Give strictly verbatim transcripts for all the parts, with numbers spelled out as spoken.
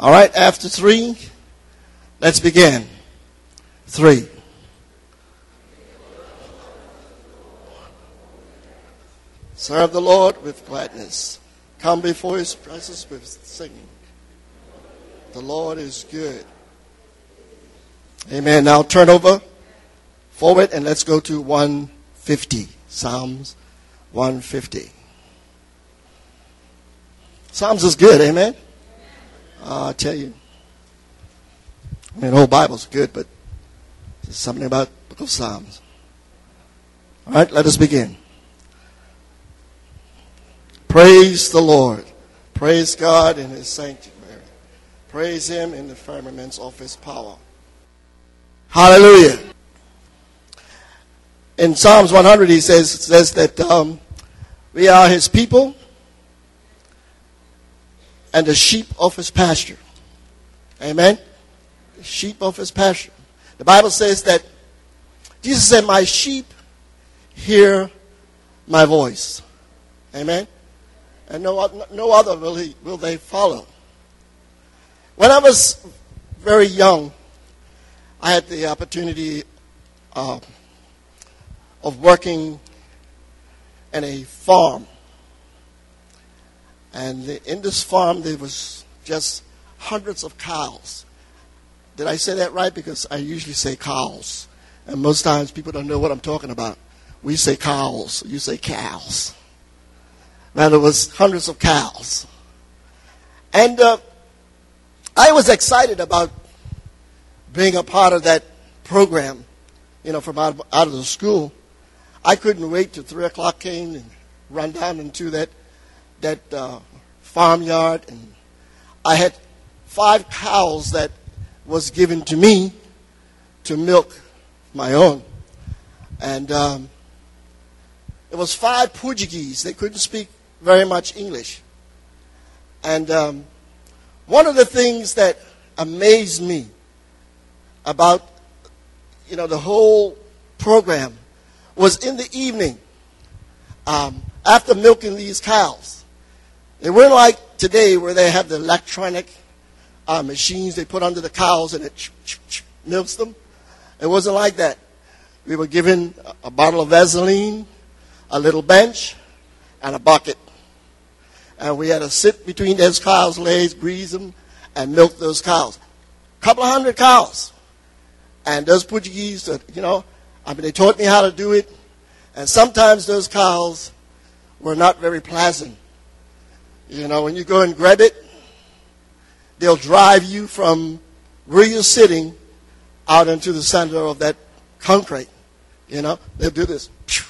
All right, after three, let's begin. Three. Serve the Lord with gladness. Come before his presence with singing. The Lord is good. Amen. Now turn over forward and let's go to one fifty. Psalms one fifty. Psalms is good, amen? Uh, I tell you. I mean, the whole Bible's good, but there's something about the book of Psalms. All right, let us begin. Praise the Lord. Praise God in his sanctuary. Praise him in the firmaments of his power. Hallelujah. In Psalms one hundred, he says, says that um, we are his people and the sheep of his pasture. Amen? The sheep of his pasture. The Bible says that Jesus said, my sheep hear my voice. Amen? And no, no other will, he, will they follow. When I was very young, I had the opportunity uh, of working in a farm. And in this farm, there was just hundreds of cows. Did I say that right? Because I usually say cows. And most times people don't know what I'm talking about. We say cows. You say cows. Now, there was hundreds of cows. And uh, I was excited about being a part of that program, you know, from out, out of the school. I couldn't wait till three o'clock came and run down into that that uh, farmyard. And I had five cows that was given to me to milk my own. And um, it was five Portuguese. They couldn't speak very much English. And um, one of the things that amazed me about, you know, the whole program was in the evening, um, after milking these cows. They weren't like today where they have the electronic uh, machines they put under the cows and it ch- ch- ch- milks them. It wasn't like that. We were given a, a bottle of Vaseline, a little bench, and a bucket. And we had to sit between those cows' legs, grease them, and milk those cows. A couple of hundred cows. And those Portuguese, you know, I mean, they taught me how to do it. And sometimes those cows were not very pleasant. You know, when you go and grab it, they'll drive you from where you're sitting out into the center of that concrete. You know, they'll do this.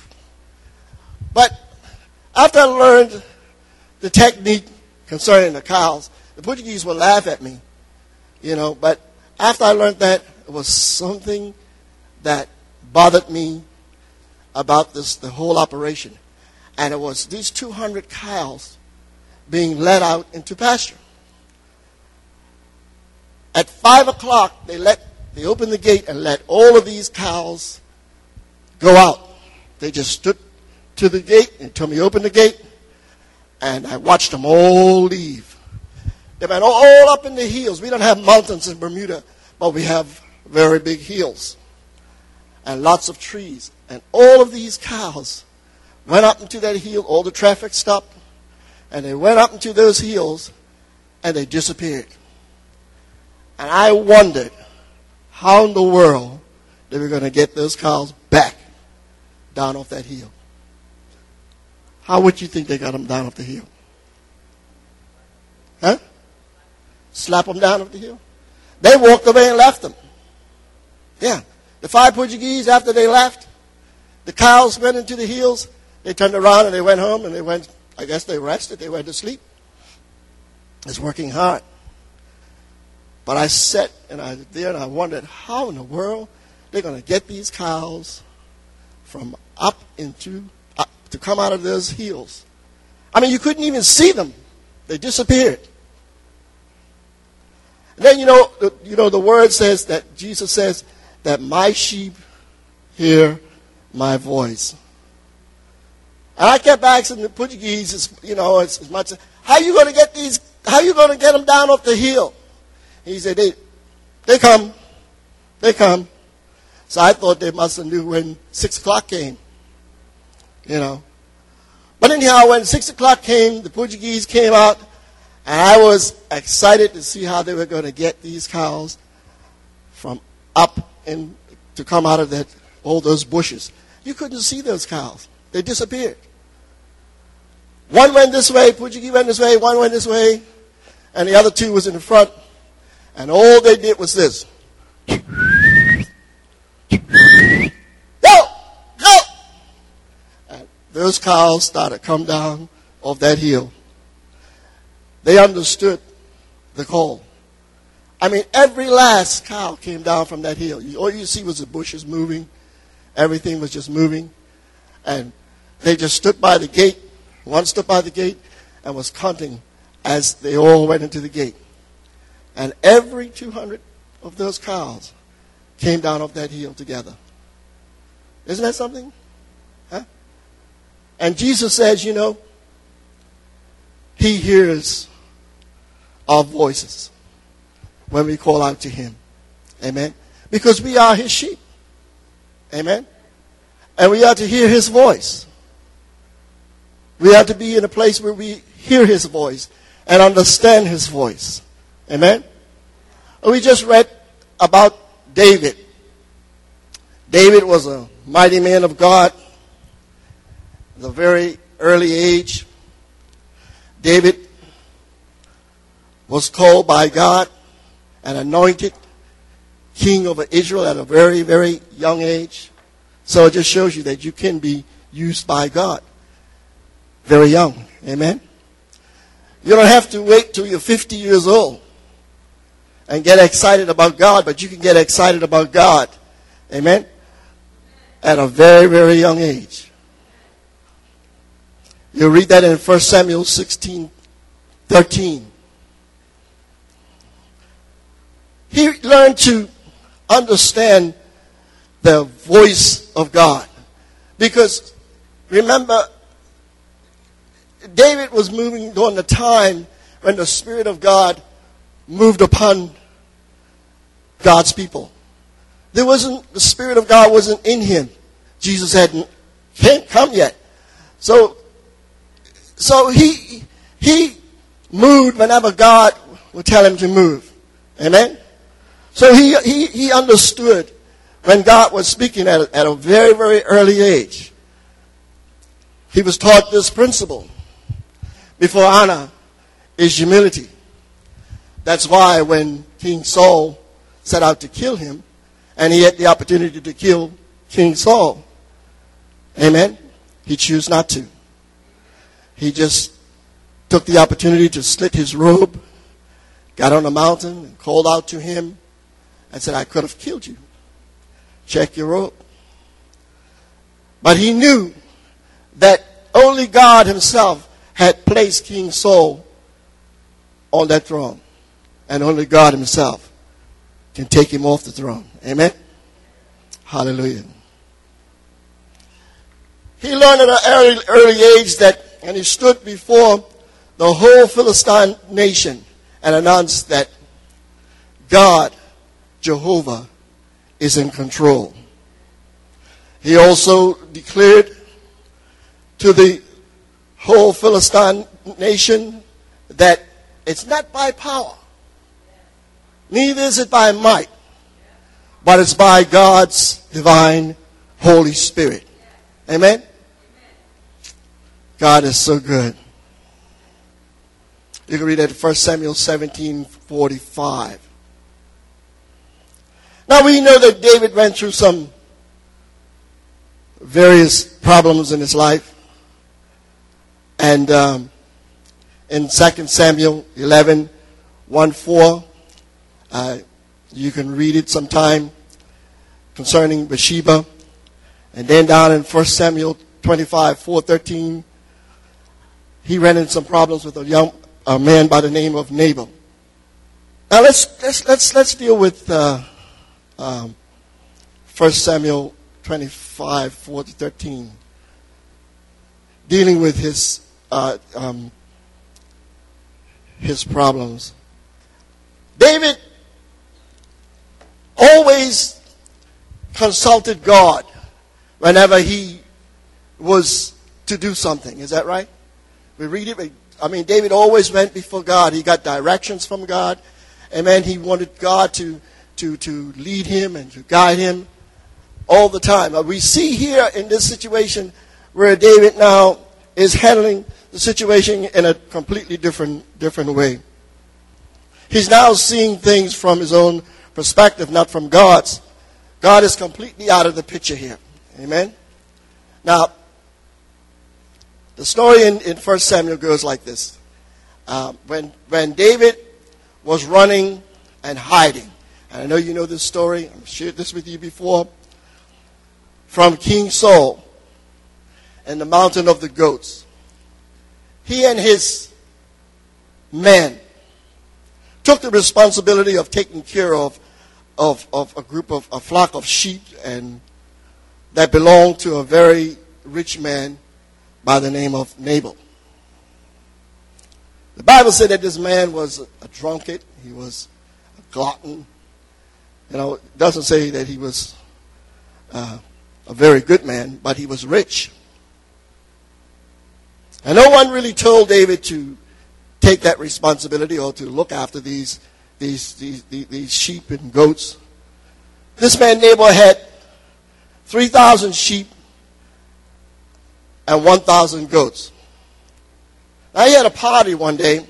But after I learned the technique concerning the cows, the Portuguese would laugh at me. You know, but after I learned that, it was something that bothered me about this, the whole operation. And it was these two hundred cows being let out into pasture. At five o'clock, they let they opened the gate and let all of these cows go out. They just stood to the gate until we opened the gate, and I watched them all leave. They went all up in the hills. We don't have mountains in Bermuda, but we have very big hills and lots of trees. And all of these cows went up into that hill. All the traffic stopped. And they went up into those hills, and they disappeared. And I wondered how in the world they were going to get those cows back down off that hill. How would you think they got them down off the hill? Huh? Slap them down off the hill? They walked away and left them. Yeah. The five Portuguese, after they left, the cows went into the hills. They turned around and they went home and they went, I guess they rested. They went to sleep. It's working hard. But I sat and I there and I wondered how in the world they're going to get these cows from up into, up, to come out of those hills. I mean, you couldn't even see them. They disappeared. And then, you know, the, you know, the word says that Jesus says that my sheep hear my voice. And I kept asking the Portuguese, you know, as, as much as, how are you going to get these, how are you going to get them down off the hill? He said, they, they come. They come. So I thought they must have knew when six o'clock came. You know. But anyhow, when six o'clock came, the Portuguese came out, and I was excited to see how they were going to get these cows from up in to come out of that all those bushes. You couldn't see those cows. They disappeared. One went this way, Portuguese went this way, one went this way, and the other two was in the front. And all they did was this. Go! Go! And those cows started to come down off that hill. They understood the call. I mean, every last cow came down from that hill. All you see was the bushes moving. Everything was just moving. And they just stood by the gate. One stood by the gate and was counting as they all went into the gate. And every two hundred of those cows came down off that hill together. Isn't that something? Huh? And Jesus says, you know, he hears our voices when we call out to him. Amen. Because we are his sheep. Amen. And we are to hear his voice. We have to be in a place where we hear his voice and understand his voice. Amen. We just read about David. David was a mighty man of God at a very early age. David was called by God and anointed king over Israel at a very, very young age. So it just shows you that you can be used by God very young. Amen. You don't have to wait till you're fifty years old and get excited about God, but you can get excited about God. Amen. At a very, very young age. You'll read that in First Samuel sixteen thirteen. He learned to understand the voice of God. Because, remember, David was moving during the time when the Spirit of God moved upon God's people. There wasn't, the Spirit of God wasn't in him. Jesus hadn't can't come yet. So, so he, he moved whenever God would tell him to move. Amen? So he, he, he understood when God was speaking at a, at a very, very early age. He was taught this principle. Before honor is humility. That's why when King Saul set out to kill him, and he had the opportunity to kill King Saul, amen, he chose not to. He just took the opportunity to slit his robe, got on a mountain, and called out to him, and said, I could have killed you. Check your robe. But he knew that only God himself had placed King Saul on that throne. And only God himself can take him off the throne. Amen? Hallelujah. He learned at an early, early age that, and he stood before the whole Philistine nation and announced that God, Jehovah, is in control. He also declared to the whole Philistine nation that it's not by power, neither is it by might, but it's by God's divine Holy Spirit. Amen? God is so good. You can read that in First Samuel seventeen forty-five. Now we know that David went through some various problems in his life. And um, in Second Samuel eleven, one, four, uh, you can read it sometime concerning Bathsheba. And then down in First Samuel twenty-five, four, thirteen, he ran into some problems with a young a man by the name of Nabal. Now let's let's let's let's deal with uh, um, First Samuel twenty-five, four to thirteen, dealing with his uh, um, his problems. David always consulted God whenever he was to do something. Is that right? We read it. I mean, David always went before God. He got directions from God. Amen. He wanted God to, to, to lead him and to guide him all the time. But we see here in this situation where David now is handling the situation in a completely different, different way. He's now seeing things from his own perspective, not from God's. God is completely out of the picture here. Amen. Now, the story in, in First Samuel goes like this. Uh, when, when David was running and hiding, and I know you know this story, I've shared this with you before, from King Saul and the mountain of the goats. He and his men took the responsibility of taking care of, of, of a group of, a flock of sheep and that belonged to a very rich man by the name of Nabal. The Bible said that this man was a, a drunkard. He was a glutton. You know, it doesn't say that he was uh, a very good man, but he was rich. And no one really told David to take that responsibility or to look after these, these, these, these, these sheep and goats. This man Nabal had three thousand sheep and one thousand goats. Now, he had a party one day,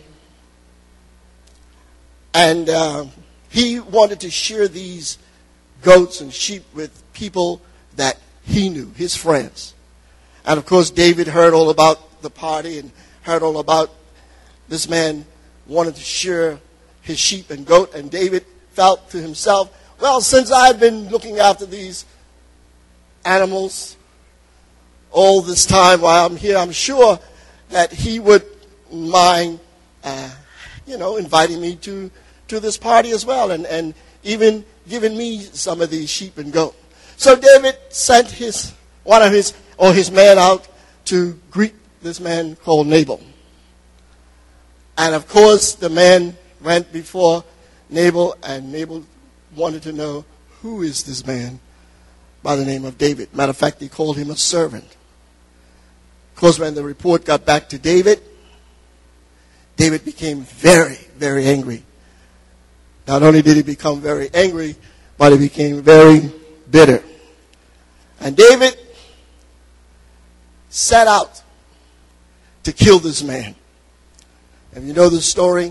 and uh, he wanted to share these goats and sheep with people that he knew, his friends. And, of course, David heard all about the party and heard all about this man wanted to share his sheep and goat, and David felt to himself, well, since I've been looking after these animals all this time while I'm here, I'm sure that he would mind, uh, you know, inviting me to, to this party as well, and, and even giving me some of these sheep and goat. So David sent his one of his or his man out to greet this man called Nabal. And of course, the man went before Nabal, and Nabal wanted to know, who is this man by the name of David? Matter of fact, he called him a servant. Of course, when the report got back to David, David became very, very angry. Not only did he become very angry, but he became very bitter. And David set out to kill this man. And you know the story?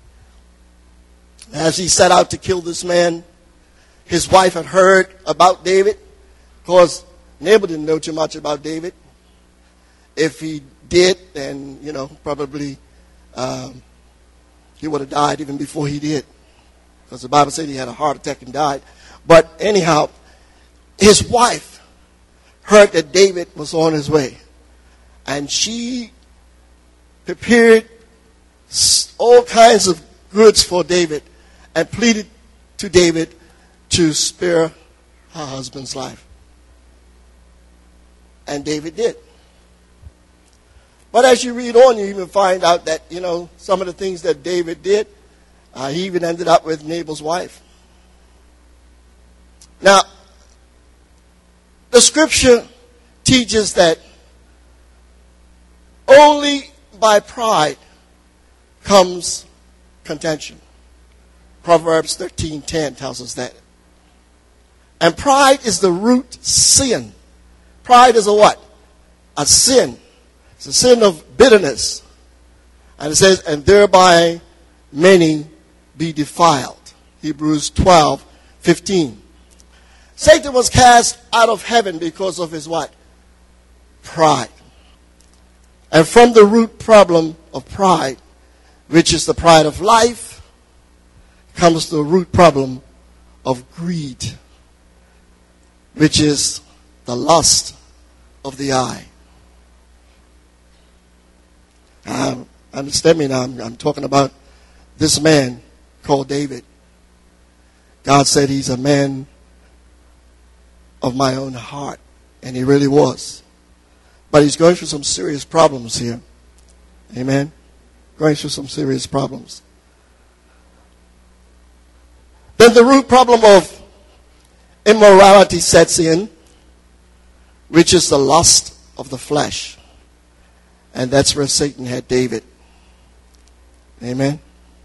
As he set out to kill this man, his wife had heard about David. Of course, Nabal didn't know too much about David. If he did, then, you know, probably um, he would have died even before he did. Because the Bible said he had a heart attack and died. But anyhow, his wife heard that David was on his way. And she prepared all kinds of goods for David and pleaded to David to spare her husband's life. And David did. But as you read on, you even find out that, you know, some of the things that David did, uh, he even ended up with Nabal's wife. Now, the scripture teaches that only by pride comes contention. Proverbs thirteen ten tells us that. And pride is the root sin. Pride is a what? A sin. It's a sin of bitterness. And it says, and thereby many be defiled. Hebrews twelve fifteen. Satan was cast out of heaven because of his what? Pride. And from the root problem of pride, which is the pride of life, comes the root problem of greed, which is the lust of the eye. Um, understand me now, I'm, I'm talking about this man called David. God said he's a man of my own heart, and he really was. But he's going through some serious problems here. Amen? Going through some serious problems. Then the root problem of immorality sets in, which is the lust of the flesh. And that's where Satan had David. Amen.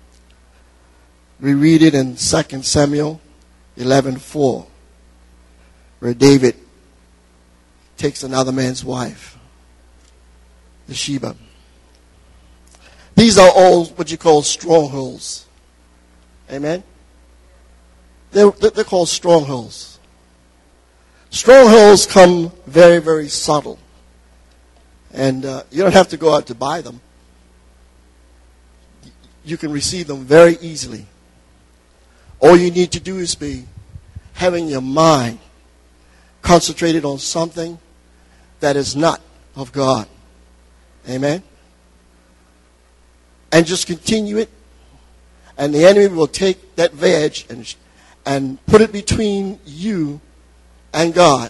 We read it in Second Samuel eleven four, where David takes another man's wife, Bathsheba. These are all what you call strongholds. Amen. They're, they're called strongholds. Strongholds come very, very subtle. And uh, you don't have to go out to buy them. You can receive them very easily. All you need to do is be having your mind concentrated on something that is not of God. Amen? And just continue it. And the enemy will take that veg and, and put it between you and God.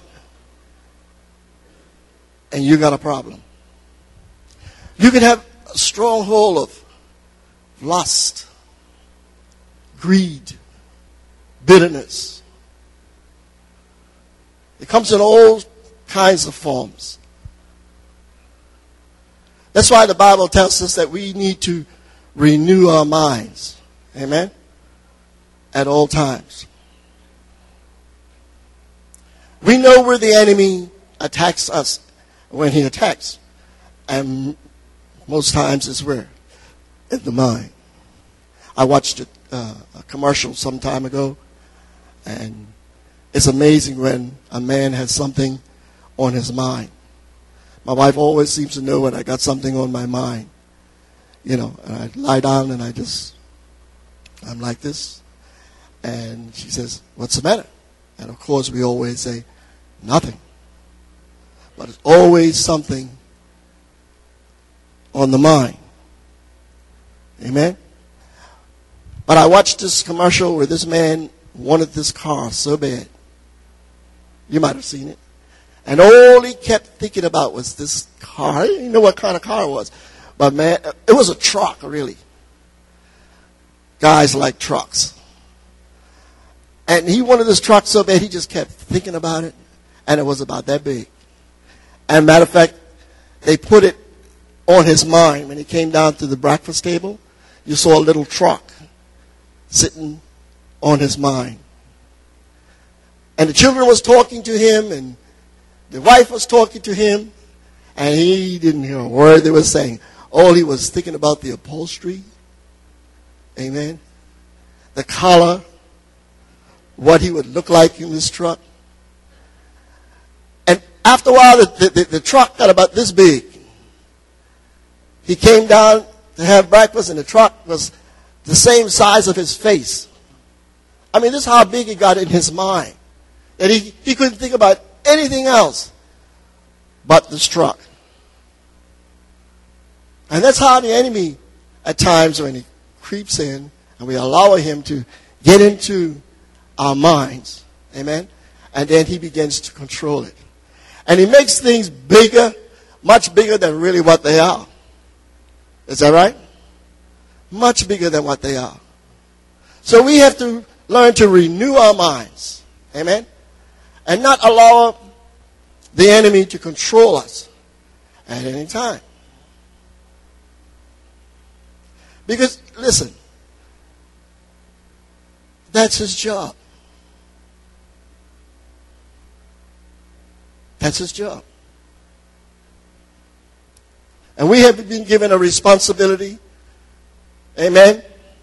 And you got a problem. You can have a stronghold of lust, greed, bitterness. It comes in all kinds of forms. That's why the Bible tells us that we need to renew our minds. Amen? At all times. We know where the enemy attacks us when he attacks. And most times it's where? In the mind. I watched a, uh, a commercial some time ago, and it's amazing when a man has something on his mind. My wife always seems to know when I got something on my mind. You know, and I lie down and I just, I'm like this. And she says, what's the matter? And of course we always say, nothing. But it's always something on the mind. Amen? But I watched this commercial where this man wanted this car so bad. You might have seen it. And all he kept thinking about was this car. I didn't even know what kind of car it was. But man, it was a truck, really. Guys like trucks. And he wanted this truck so bad, he just kept thinking about it. And it was about that big. And matter of fact, they put it on his mind. When he came down to the breakfast table, you saw a little truck sitting on his mind. And the children was talking to him, and the wife was talking to him, and he didn't hear a word they were saying. All he was thinking about the upholstery. Amen. The color. What he would look like in this truck. And after a while, the, the, the truck got about this big. He came down to have breakfast, and the truck was the same size of his face. I mean, this is how big it got in his mind. That he, he couldn't think about anything else but this truck. And that's how the enemy, at times when he creeps in, and we allow him to get into our minds. Amen? And then he begins to control it. And he makes things bigger, much bigger than really what they are. Is that right? Much bigger than what they are. So we have to learn to renew our minds. Amen? And not allow the enemy to control us at any time. Because, listen, that's his job. That's his job. And we have been given a responsibility, amen,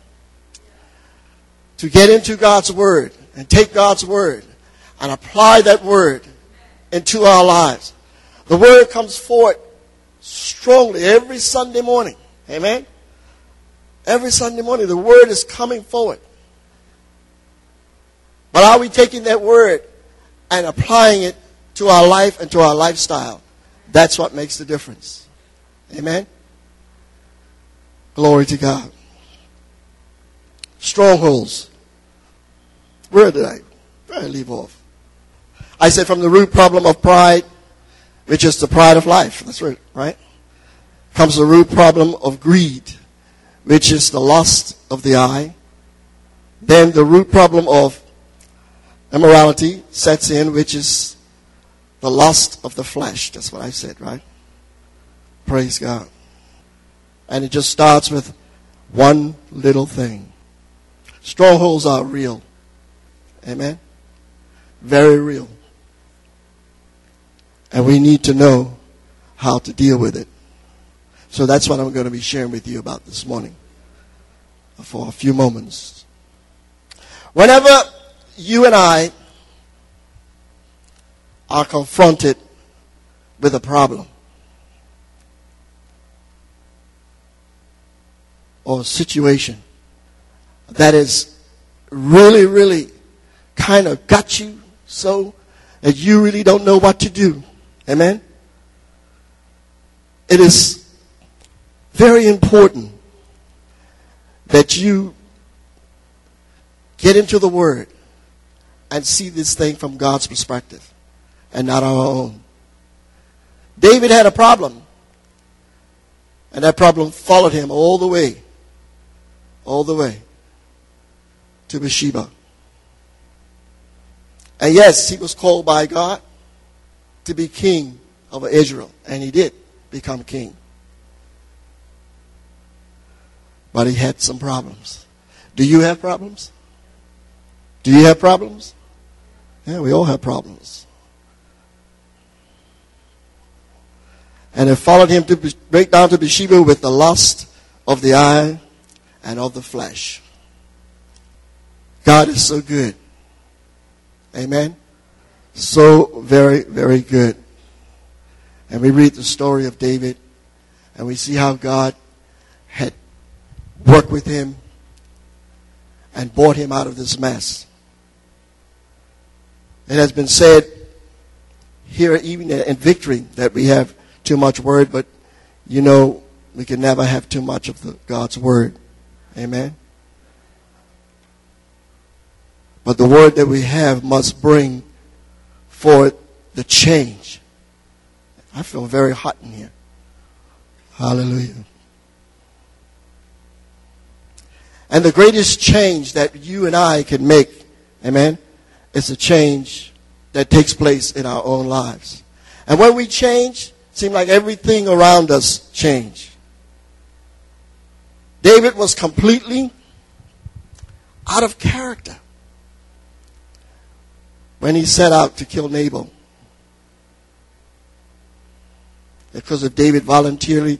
to get into God's word and take God's word and apply that word into our lives. The word comes forth strongly every Sunday morning. Amen? Every Sunday morning, the word is coming forward. But are we taking that word and applying it to our life and to our lifestyle? That's what makes the difference. Amen? Glory to God. Strongholds. Where did I, where did I leave off? I said from the root problem of pride, which is the pride of life. That's right, right? Comes the root problem of greed, which is the lust of the eye. Then the root problem of immorality sets in, which is the lust of the flesh. That's what I said, right? Praise God. And it just starts with one little thing. Strongholds are real. Amen? Very real. And we need to know how to deal with it. So that's what I'm going to be sharing with you about this morning for a few moments. Whenever you and I are confronted with a problem or a situation that is really, really kind of got you so that you really don't know what to do. Amen? It is very important that you get into the Word and see this thing from God's perspective and not our own. David had a problem, and that problem followed him all the way, all the way to Bathsheba. And yes, he was called by God to be king of Israel, and he did become king. But he had some problems. Do you have problems? Do you have problems? Yeah, we all have problems. And it followed him to break down to Bathsheba with the lust of the eye and of the flesh. God is so good. Amen? So very, very good. And we read the story of David, and we see how God had worked with him and brought him out of this mess. It has been said here, even in victory, that we have too much word, but you know, we can never have too much of the God's word. Amen? But the word that we have must bring forth the change. I feel very hot in here. Hallelujah. And the greatest change that you and I can make, amen, is a change that takes place in our own lives. And when we change, it seems like everything around us change. David was completely out of character when he set out to kill Nabal. Because if David voluntarily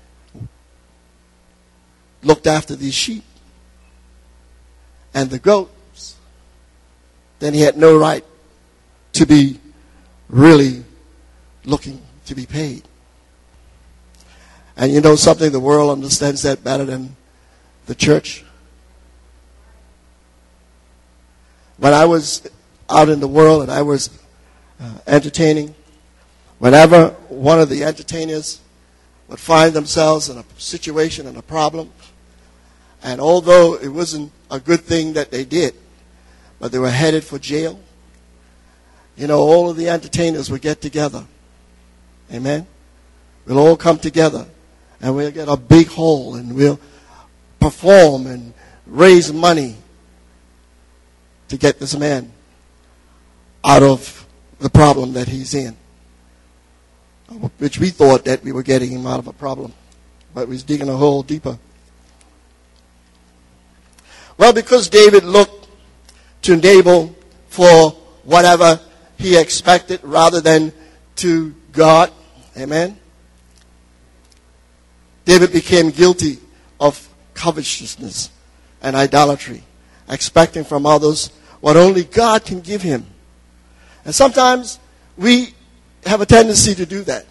looked after these sheep and the goats, then he had no right to be really looking to be paid. And you know something, the world understands that better than the church. When I was out in the world and I was uh, entertaining, whenever one of the entertainers would find themselves in a situation and a problem, and although it wasn't a good thing that they did, but they were headed for jail, you know, all of the entertainers would get together. Amen? We'll all come together and we'll get a big hall and we'll perform and raise money to get this man out of the problem that he's in. Which we thought that we were getting him out of a problem, but we was digging a hole deeper. Well, because David looked to Nabal for whatever he expected rather than to God, amen, David became guilty of covetousness and idolatry, expecting from others what only God can give him. And sometimes we have a tendency to do that.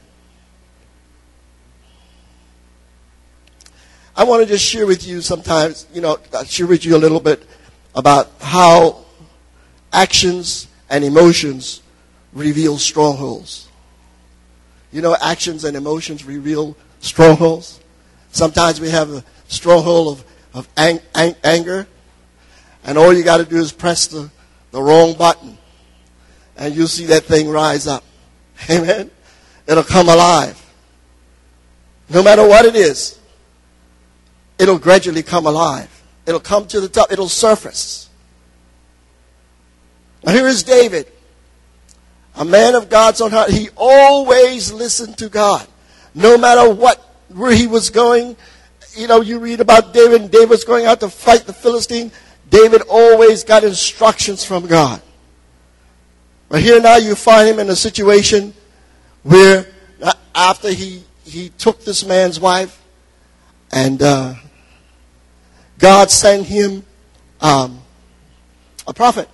I want to just share with you sometimes, you know, I'll share with you a little bit about how actions and emotions reveal strongholds. You know, actions and emotions reveal strongholds. Sometimes we have a stronghold of, of ang- ang- anger, and all you got to do is press the, the wrong button, and you'll see that thing rise up. Amen? It'll come alive. No matter what it is, it'll gradually come alive. It'll come to the top. It'll surface. Now here is David, a man of God's own heart. He always listened to God, no matter what, where he was going. You know, you read about David, and David was going out to fight the Philistine. David always got instructions from God. But here now you find him in a situation where after he, he took this man's wife, and uh, God sent him um, a prophet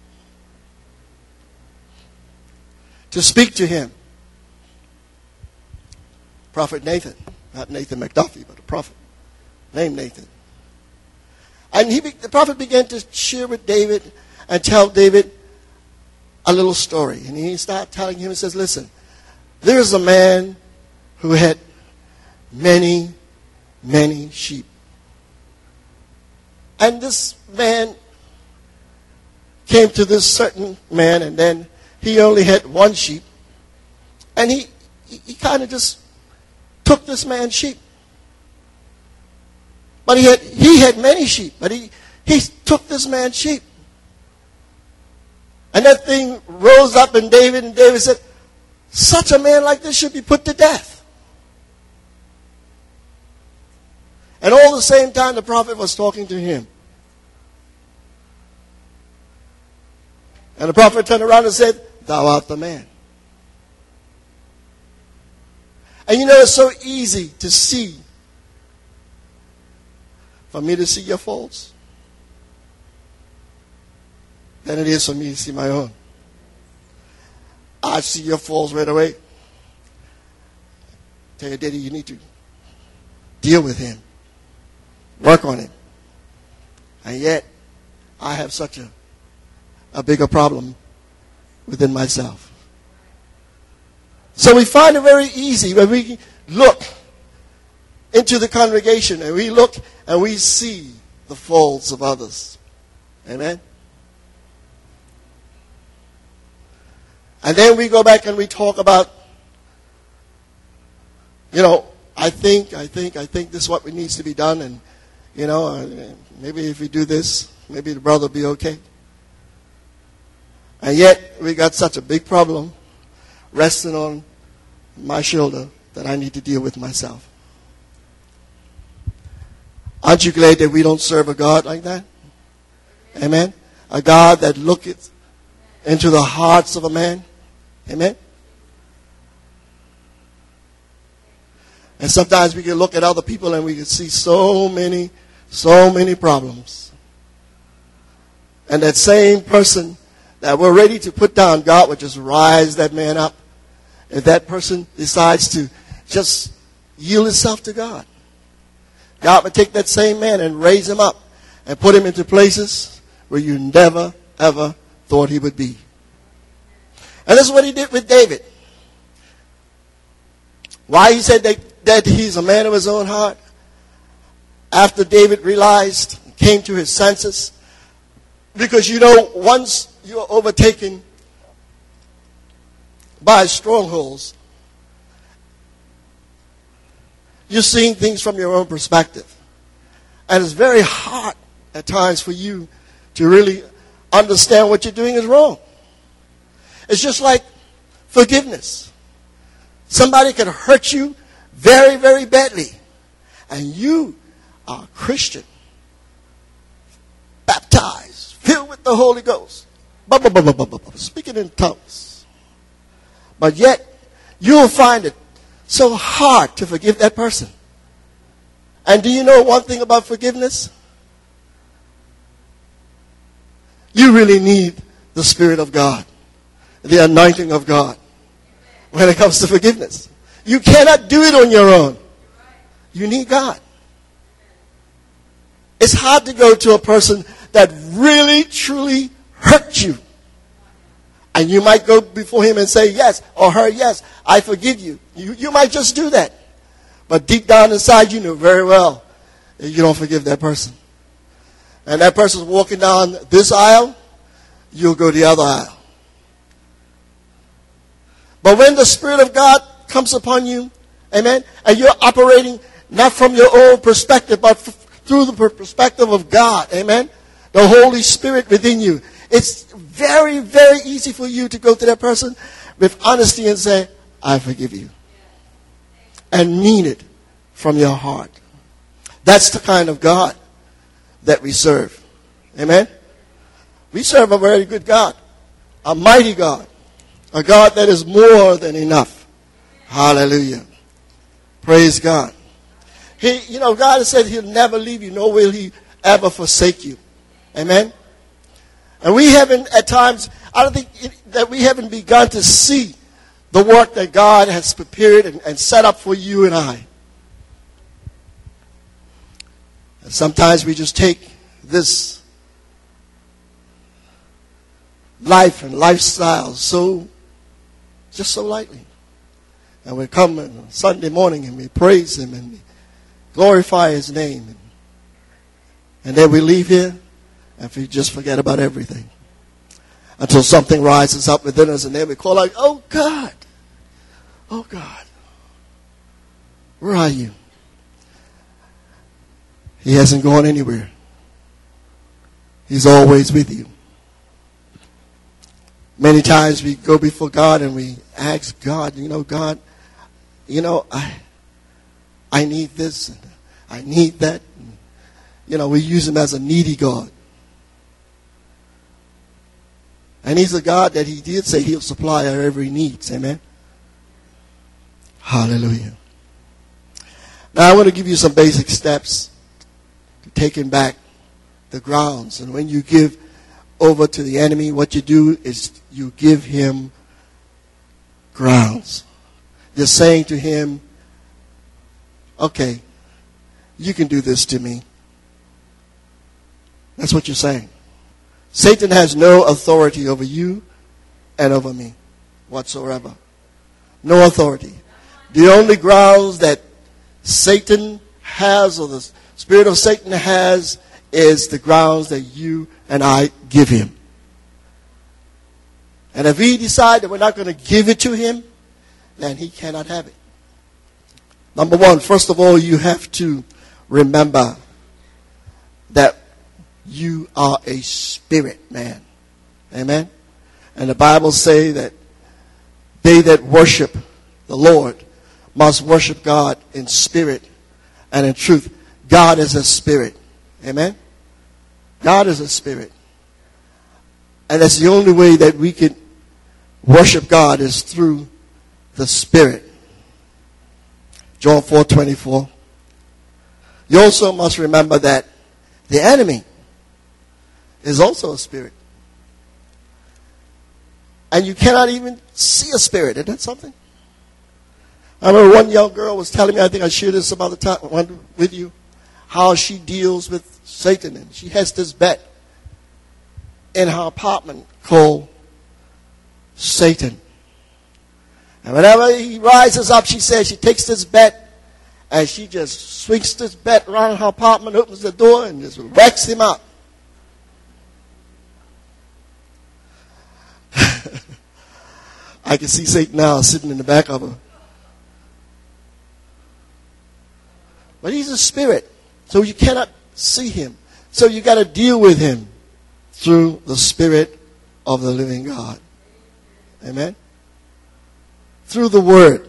to speak to him. Prophet Nathan. Not Nathan McDuffie, but a prophet named Nathan. And he, the prophet began to share with David and tell David a little story. And he started telling him, he says, listen, there is a man who had many, many sheep. And this man came to this certain man, and then he only had one sheep. And he, he, he kind of just took this man's sheep. But he had he had many sheep, but he, he took this man's sheep. And that thing rose up in David, and David said, such a man like this should be put to death. And all the same time the prophet was talking to him. And the prophet turned around and said, thou art the man. And you know, it's so easy to see, for me to see your faults, than it is for me to see my own. I see your faults right away. Tell your daddy you need to deal with him. Work on him. And yet, I have such a, a bigger problem within myself. So we find it very easy when we look into the congregation and we look and we see the faults of others. Amen? And then we go back and we talk about, you know, I think, I think, I think this is what needs to be done. And, you know, uh, maybe if we do this, maybe the brother will be okay. And yet, we got such a big problem resting on my shoulder that I need to deal with myself. Aren't you glad that we don't serve a God like that? Amen? A God that looketh into the hearts of a man. Amen? And sometimes we can look at other people and we can see so many, so many problems. And that same person that we're ready to put down, God would just rise that man up. If that person decides to just yield himself to God, God would take that same man and raise him up and put him into places where you never, ever thought he would be. And this is what he did with David. Why he said that, that he's a man of his own heart? After David realized, came to his senses. Because you know, once you're overtaken by strongholds, you're seeing things from your own perspective. And it's very hard at times for you to really understand what you're doing is wrong. It's just like forgiveness. Somebody can hurt you very, very badly. And you are a Christian, baptized, filled with the Holy Ghost, speaking in tongues. But yet, you'll find it so hard to forgive that person. And do you know one thing about forgiveness? You really need the Spirit of God, the anointing of God, when it comes to forgiveness. You cannot do it on your own. You need God. It's hard to go to a person that really, truly hurt you. And you might go before him and say yes, or her, yes, I forgive you. You, you might just do that. But deep down inside, you know very well that you don't forgive that person. And that person's walking down this aisle, you'll go the other aisle. But when the Spirit of God comes upon you, amen, and you're operating not from your own perspective, but f- through the perspective of God, amen, the Holy Spirit within you, it's very, very easy for you to go to that person with honesty and say, I forgive you. And mean it from your heart. That's the kind of God that we serve. Amen? We serve a very good God. A mighty God. A God that is more than enough. Hallelujah. Praise God. He, you know, God has said he'll never leave you, nor will he ever forsake you. Amen? And we haven't, at times, I don't think it, that we haven't begun to see the work that God has prepared and, and set up for you and I. And sometimes we just take this life and lifestyle so, just so lightly. And we come on Sunday morning and we praise him and we glorify his name. And, and then we leave here and we just forget about everything. Until something rises up within us and then we call out, oh God, oh God, where are you? He hasn't gone anywhere. He's always with you. Many times we go before God and we ask God, you know, God, you know, I I need this and I need that. And, you know, we use him as a needy God. And he's a God that he did say he'll supply our every needs. Amen? Hallelujah. Now I want to give you some basic steps to taking back the grounds. And when you give over to the enemy, what you do is you give him grounds. You're saying to him, okay, you can do this to me. That's what you're saying. Satan has no authority over you and over me whatsoever. No authority. The only grounds that Satan has, or the spirit of Satan has, is the grounds that you and I give him. And if we decide that we're not going to give it to him, then he cannot have it. Number one, first of all, you have to remember that you are a spirit man. Amen? And the Bible says that they that worship the Lord must worship God in spirit and in truth. God is a spirit. Amen? God is a spirit. And that's the only way that we can worship God is through the Spirit. John four twenty-four. You also must remember that the enemy is also a spirit. And you cannot even see a spirit. Isn't that something? I remember one young girl was telling me, I think I shared this some other time with you, how she deals with Satan. And she has this bet in her apartment called Satan. And whenever he rises up, she says she takes this bet and she just swings this bet around her apartment, opens the door, and just whacks him up. I can see Satan now sitting in the back of her. But he's a spirit, so you cannot see him. So you got to deal with him through the Spirit of the living God. Amen? Through the Word.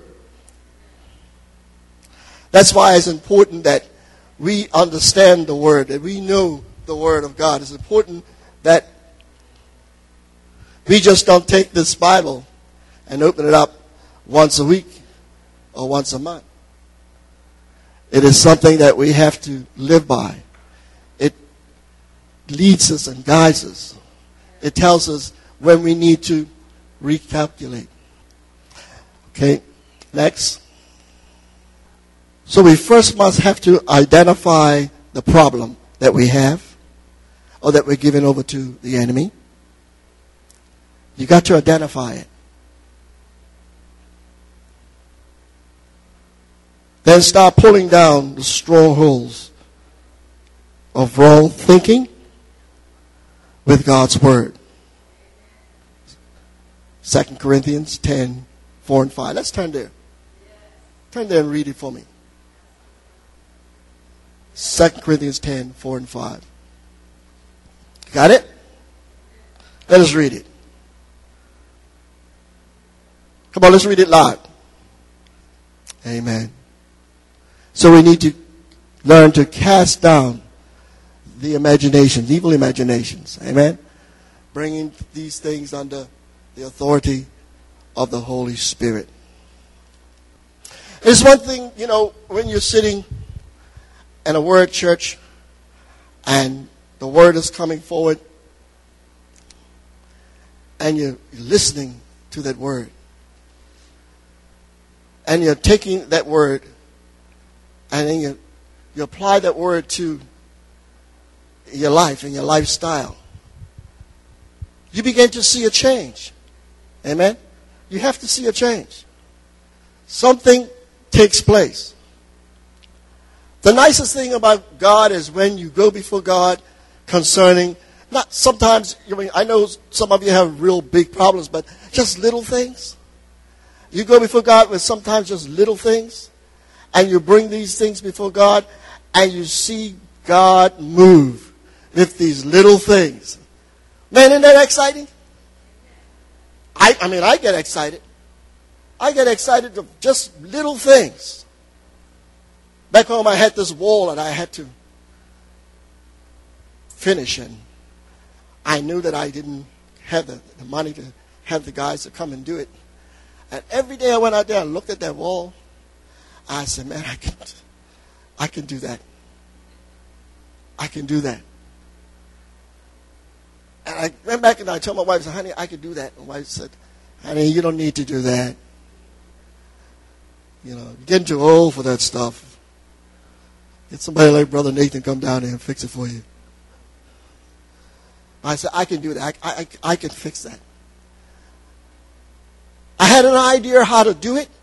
That's why it's important that we understand the Word, that we know the Word of God. It's important that we just don't take this Bible and open it up once a week or once a month. It is something that we have to live by. It leads us and guides us. It tells us when we need to recalculate. Okay, next. So we first must have to identify the problem that we have or that we're giving over to the enemy. You got to identify it. Then start pulling down the strongholds of wrong thinking with God's Word. Second Corinthians ten, four and five. Let's turn there. Turn there and read it for me. Second Corinthians ten, four and five. Got it? Let us read it. Come on, let's read it loud. Amen. So we need to learn to cast down the imaginations, evil imaginations. Amen. Bringing these things under the authority of the Holy Spirit. It's one thing, you know, when you're sitting in a word church and the word is coming forward and you're listening to that word and you're taking that word and then you, you apply that word to your life and your lifestyle, you begin to see a change. Amen? You have to see a change. Something takes place. The nicest thing about God is when you go before God concerning, not sometimes, I mean, I know some of you have real big problems, but just little things. You go before God with sometimes just little things, and you bring these things before God, and you see God move with these little things. Man, isn't that exciting? I, I mean, I get excited. I get excited of just little things. Back home, I had this wall that I had to finish, and I knew that I didn't have the, the money to have the guys to come and do it. And every day I went out there and looked at that wall, I said, man, I can, I can do that. I can do that. And I went back and I told my wife, I said, honey, I can do that. My wife said, honey, you don't need to do that. You know, you're getting too old for that stuff. Get somebody like Brother Nathan come down there and fix it for you. I said, I can do that. I, I, I can fix that. I had an idea how to do it.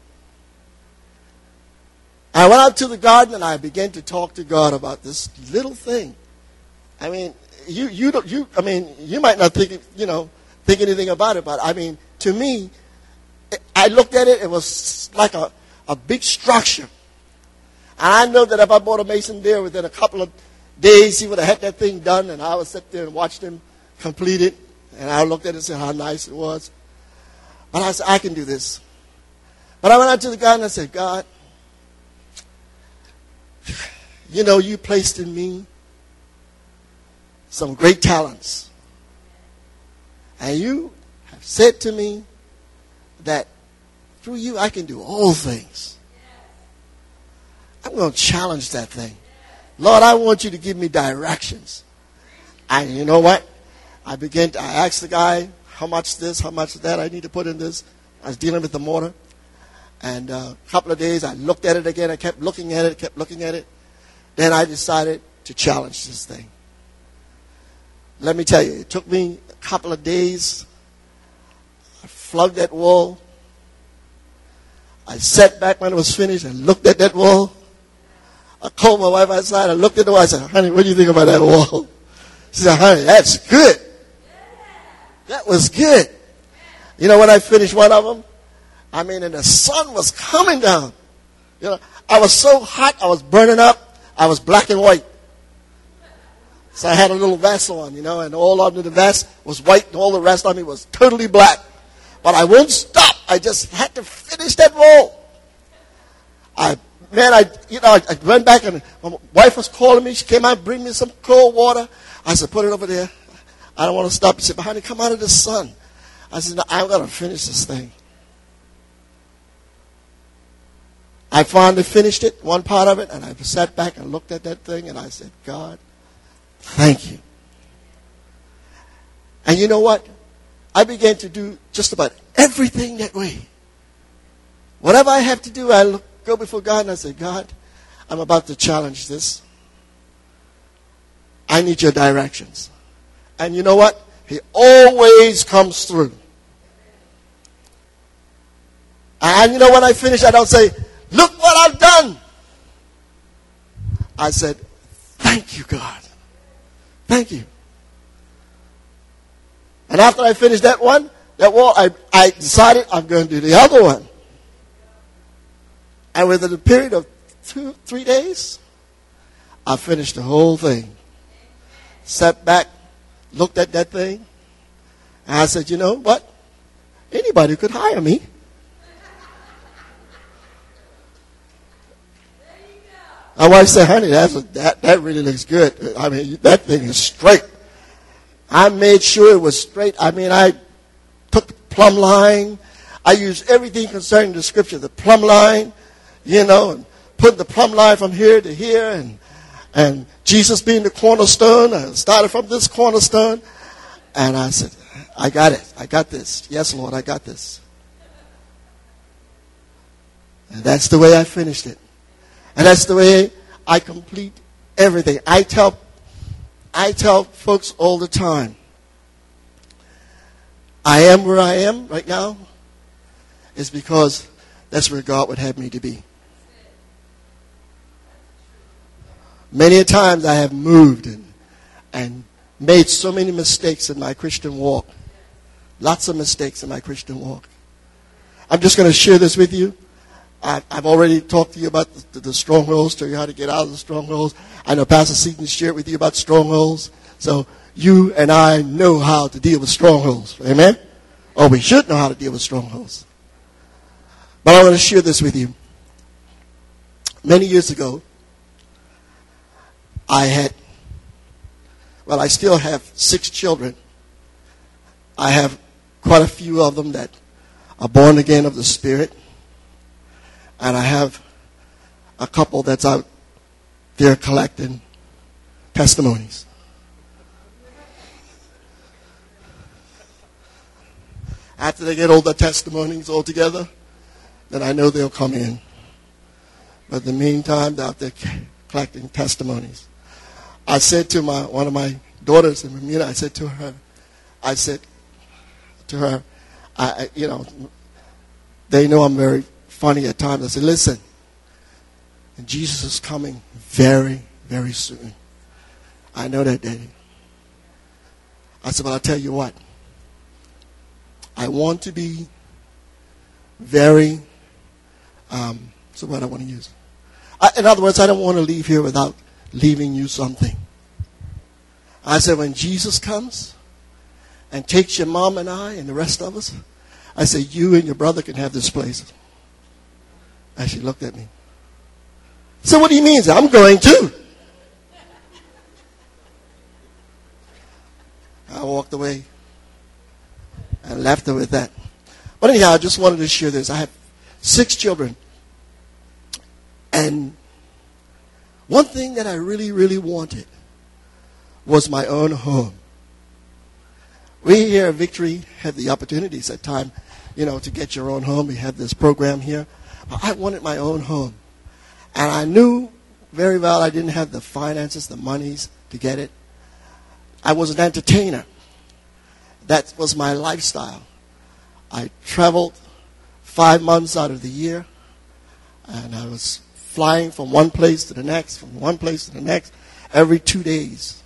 I went out to the garden and I began to talk to God about this little thing. I mean, you you don't you I mean, you might not think you know think anything about it, but I mean, to me, I looked at it. It was like a a big structure, and I know that if I bought a mason there within a couple of days, he would have had that thing done, and I would sit there and watch him complete it, and I looked at it and said how nice it was. But I said, I can do this. But I went out to the God and I said, God, you know, you placed in me some great talents. And you have said to me that through you I can do all things. I'm going to challenge that thing. Lord, I want you to give me directions. And you know what? I began to, I asked the guy, how much this, how much that I need to put in this. I was dealing with the mortar. And uh, a couple of days I looked at it again. I kept looking at it, kept looking at it. Then I decided to challenge this thing. Let me tell you, it took me a couple of days. I plugged that wall. I sat back when it was finished and looked at that wall. I called my wife outside. I looked at the wall. I said, honey, what do you think about that wall? She said, honey, that's good. That was good. You know, when I finished one of them, I mean, and the sun was coming down. You know, I was so hot, I was burning up. I was black and white. So I had a little vest on, you know, and all under the vest was white, and all the rest of me was totally black. But I wouldn't stop. I just had to finish that wall. I, man, I, you know, I, I went back, and my wife was calling me. She came out, bring me some cold water. I said, put it over there. I don't want to stop. She said, but honey, come out of the sun. I said, no, I'm going to finish this thing. I finally finished it, one part of it, and I sat back and looked at that thing, and I said, God, thank you. And you know what? I began to do just about everything that way. Whatever I have to do, I look, go before God, and I say, God, I'm about to challenge this. I need your directions. And you know what? He always comes through. And you know, when I finish, I don't say, look what I've done. I said, thank you, God. Thank you. And after I finished that one, that wall, I, I decided I'm going to do the other one. And within a period of two, three days, I finished the whole thing. Sat back, looked at that thing, And I said, you know what? Anybody could hire me. My wife said, honey, that's a, that, that really looks good. I mean, that thing is straight. I made sure it was straight. I mean, I took the plumb line. I used everything concerning the scripture, the plumb line, you know, and put the plumb line from here to here, and and Jesus being the cornerstone. I started from this cornerstone, and I said, I got it. I got this. Yes, Lord, I got this. And that's the way I finished it. And that's the way I complete everything. I tell, I tell folks all the time, I am where I am right now is because that's where God would have me to be. Many a times I have moved and, and made so many mistakes in my Christian walk. Lots of mistakes in my Christian walk. I'm just going to share this with you. I've already talked to you about the, the strongholds, tell you how to get out of the strongholds. I know Pastor Seaton shared with you about strongholds. So you and I know how to deal with strongholds. Amen? Or we should know how to deal with strongholds. But I want to share this with you. Many years ago, I had, well, I still have six children. I have quite a few of them that are born again of the Spirit. And I have a couple that's out there collecting testimonies. After they get all the testimonies all together, then I know they'll come in. But in the meantime, they're out there collecting testimonies. I said to my one of my daughters in Bermuda, I said to her, I said to her, I, you know, they know I'm very funny at times. I said, listen, and Jesus is coming very, very soon. I know that, Daddy. I said, but I'll tell you what. I want to be very, um, so what I want to use. I, in other words, I don't want to leave here without leaving you something. I said, when Jesus comes and takes your mom and I and the rest of us, I said, you and your brother can have this place. And she looked at me. So what do you mean? I'm going too. I walked away and left her with that. But anyhow, I just wanted to share this. I have six children. And one thing that I really, really wanted was my own home. We here at Victory have the opportunities at times, you know, to get your own home. We have this program here. I wanted my own home. And I knew very well I didn't have the finances, the monies to get it. I was an entertainer. That was my lifestyle. I traveled five months out of the year. And I was flying from one place to the next, from one place to the next, every two days.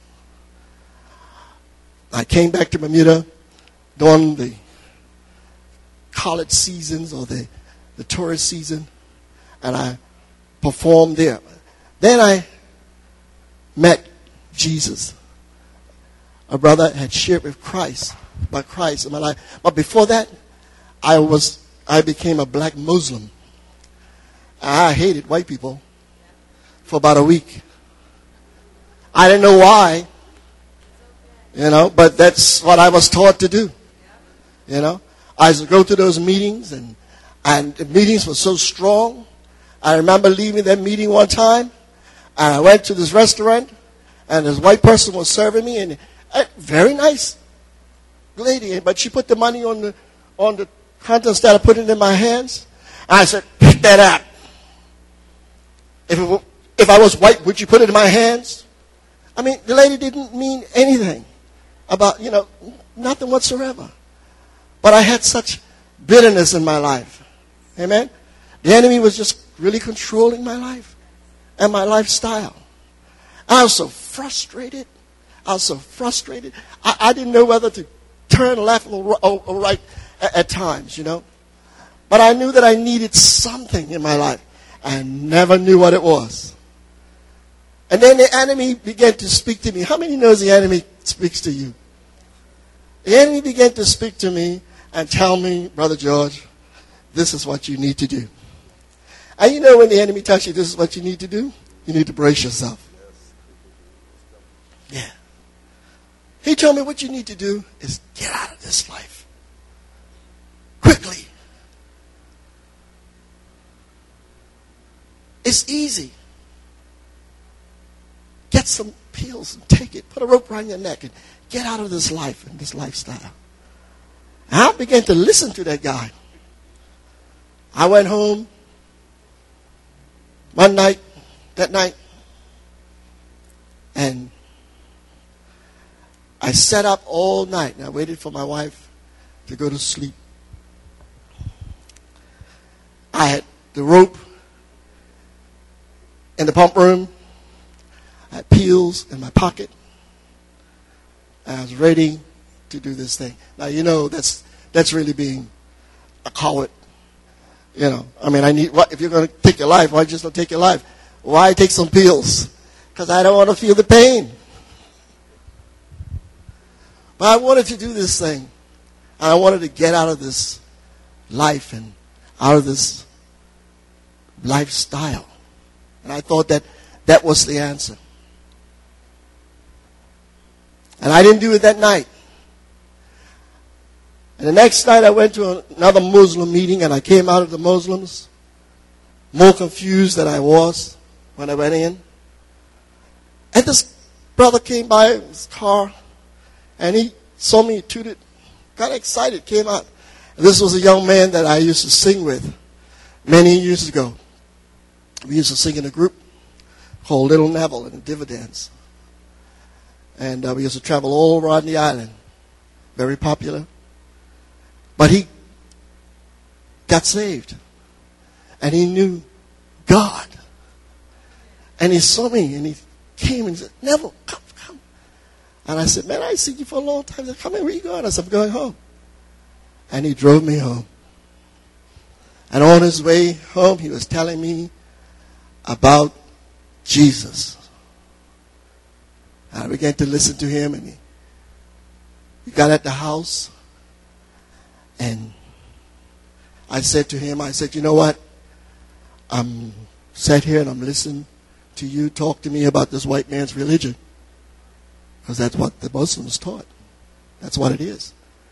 I came back to Bermuda during the college seasons or the the tourist season, and I performed there. Then I met Jesus. A brother had shared with Christ, about Christ in my life. But before that, I was I became a black Muslim. I hated white people for about a week. I didn't know why, you know, but that's what I was taught to do. You know, I used to go to those meetings, and And the meetings were so strong. I remember leaving that meeting one time, and I went to this restaurant, and this white person was serving me, and a very nice lady, but she put the money on the on the counter instead of putting it in my hands. And I said, pick that up. If it were, if I was white, would you put it in my hands? I mean, the lady didn't mean anything about, you know, nothing whatsoever. But I had such bitterness in my life. Amen. The enemy was just really controlling my life and my lifestyle. I was so frustrated. I was so frustrated. I, I didn't know whether to turn left or, or, or right at, at times, you know. But I knew that I needed something in my life. I never knew what it was. And then the enemy began to speak to me. How many knows the enemy speaks to you? The enemy began to speak to me and tell me, Brother George, this is what you need to do. And you know when the enemy tells you this is what you need to do, you need to brace yourself. Yeah. He told me what you need to do is get out of this life. Quickly. It's easy. Get some pills and take it. Put a rope around your neck and get out of this life and this lifestyle. And I began to listen to that guy. I went home one night, that night, and I sat up all night and I waited for my wife to go to sleep. I had the rope in the pump room. I had pills in my pocket. And I was ready to do this thing. Now, you know, that's that's really being a coward. You know, I mean, I need, what, if you're going to take your life, why just don't take your life? Why take some pills? Because I don't want to feel the pain. But I wanted to do this thing. And I wanted to get out of this life and out of this lifestyle. And I thought that that was the answer. And I didn't do it that night. And the next night I went to another Muslim meeting and I came out of the Muslims more confused than I was when I went in. And this brother came by in his car and he saw me, tooted, got excited, came out. And this was a young man that I used to sing with many years ago. We used to sing in a group called Little Neville and the Dividends. And uh, we used to travel all around the island. Very popular. But he got saved. And he knew God. And he saw me and he came and said, Neville, come, come. And I said, man, I see you for a long time. He said, come here, where you going? I said, I'm going home. And he drove me home. And on his way home, he was telling me about Jesus. I began to listen to him, and he, he got at the house, and I said to him, I said, you know what? I'm sat here and I'm listening to you talk to me about this white man's religion. Because that's what the Muslims taught. That's what it is.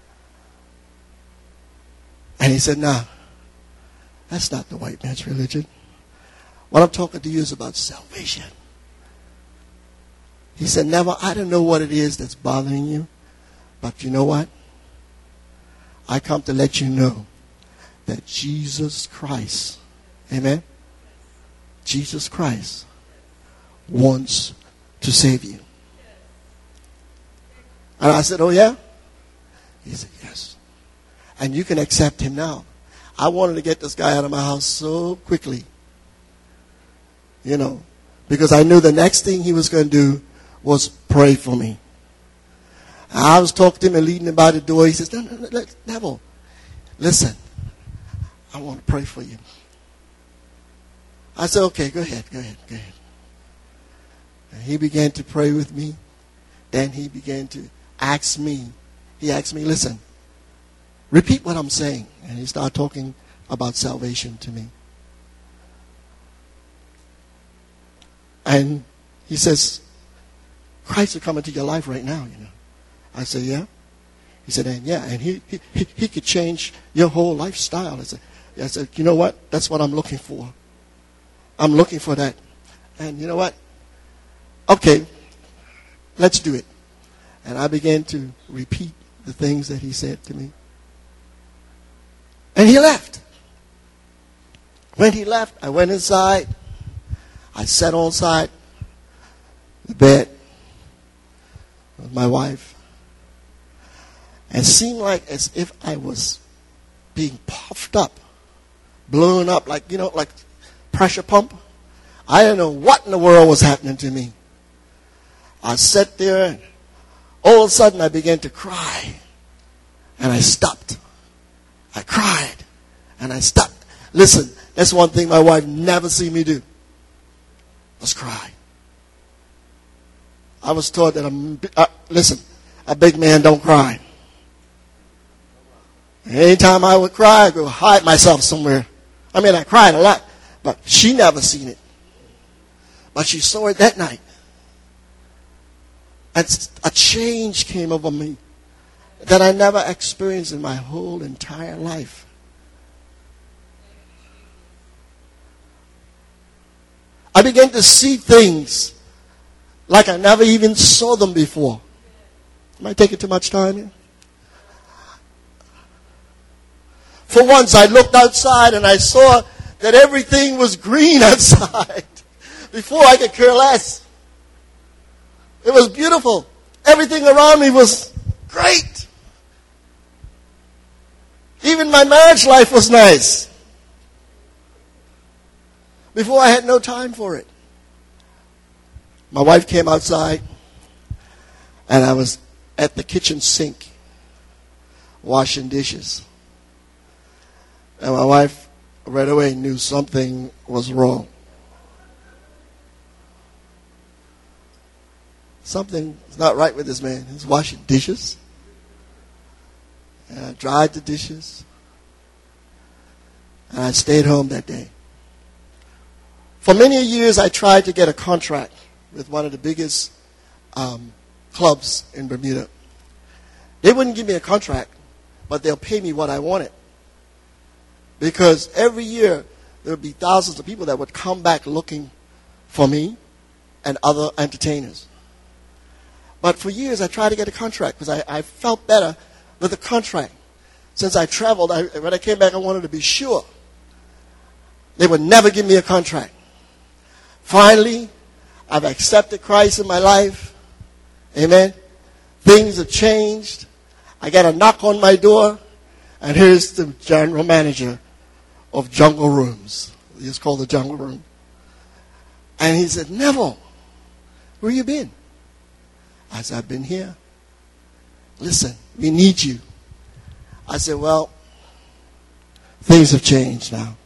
And he said, nah, that's not the white man's religion. What I'm talking to you is about salvation. He said, Neville, I don't know what it is that's bothering you, but you know what? I come to let you know that Jesus Christ, amen? Jesus Christ wants to save you. And I said, oh yeah? He said, yes. And you can accept him now. I wanted to get this guy out of my house so quickly. You know, because I knew the next thing he was going to do was pray for me. I was talking to him and leading him by the door. He says, no, no, no, Neville, listen, I want to pray for you. I said, okay, go ahead, go ahead, go ahead. And he began to pray with me. Then he began to ask me. He asked me, listen, repeat what I'm saying. And he started talking about salvation to me. And he says, Christ will come into your life right now, you know. I said, yeah. He said, and yeah, and he, he, he, he could change your whole lifestyle. I said, I said, you know what? That's what I'm looking for. I'm looking for that. And you know what? Okay, let's do it. And I began to repeat the things that he said to me. And he left. When he left, I went inside. I sat on side the bed with my wife. And it seemed like as if I was being puffed up, blown up, like, you know, like pressure pump. I didn't know what in the world was happening to me. I sat there and all of a sudden I began to cry. And I stopped. I cried. And I stopped. Listen, that's one thing my wife never seen me do. Was cry. I was taught that, I'm, uh, listen, a big man don't cry. And anytime I would cry, I would hide myself somewhere. I mean, I cried a lot, but she never seen it. But she saw it that night. And a change came over me that I never experienced in my whole entire life. I began to see things like I never even saw them before. Am I taking too much time here? For once, I looked outside and I saw that everything was green outside. Before, I could care less. It was beautiful. Everything around me was great. Even my marriage life was nice. Before, I had no time for it. My wife came outside, and I was at the kitchen sink washing dishes. And my wife right away knew something was wrong. Something's not right with this man. He's washing dishes. And I dried the dishes. And I stayed home that day. For many years, I tried to get a contract with one of the biggest um, clubs in Bermuda. They wouldn't give me a contract, but they'll pay me what I wanted. Because every year, there would be thousands of people that would come back looking for me and other entertainers. But for years, I tried to get a contract because I, I felt better with a contract. Since I traveled, I, when I came back, I wanted to be sure. They would never give me a contract. Finally, I've accepted Christ in my life. Amen. Things have changed. I got a knock on my door, and here's the general manager of Jungle Rooms. It's called the Jungle Room. And he said, Neville, where you been? I said, I've been here. Listen, we need you. I said, well, things have changed now.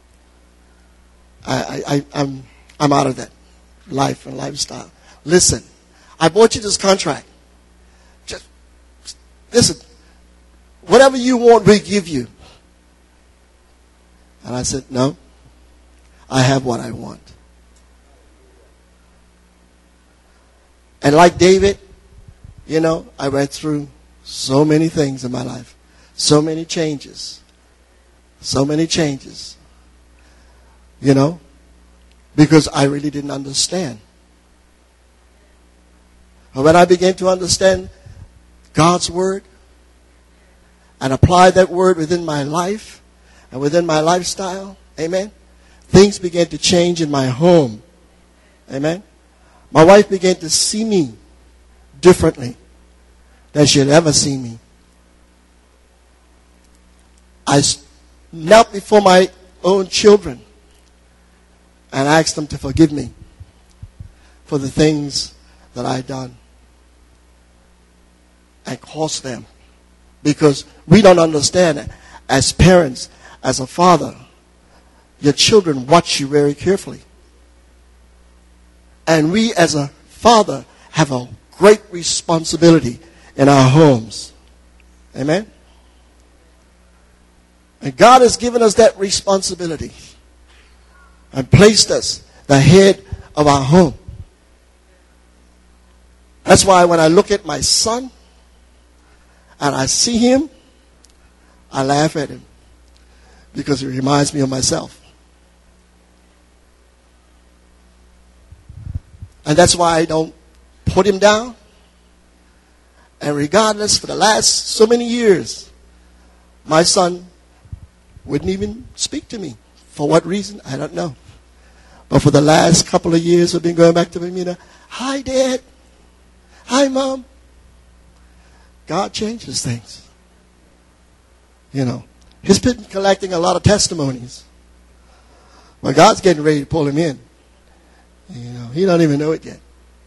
I, I, I'm, I'm out of that life and lifestyle. Listen, I bought you this contract. Just listen, whatever you want, we give you. And I said, no, I have what I want. And like David, you know, I went through so many things in my life. So many changes. So many changes. You know, because I really didn't understand. But when I began to understand God's word and apply that word within my life and within my lifestyle, amen, things began to change in my home. Amen. My wife began to see me differently than she had ever seen me. I knelt before my own children and asked them to forgive me for the things that I had done and caused them. Because we don't understand it. As parents, as a father, your children watch you very carefully. And we as a father have a great responsibility in our homes. Amen? And God has given us that responsibility and placed us the head of our home. That's why when I look at my son and I see him, I laugh at him because he reminds me of myself. And that's why I don't put him down. And regardless, for the last so many years, my son wouldn't even speak to me. For what reason? I don't know. But for the last couple of years, we've been going back to Bermuda. Hi, Dad. Hi, Mom. God changes things. You know, he's been collecting a lot of testimonies. But God's getting ready to pull him in. You know, he don't even know it yet.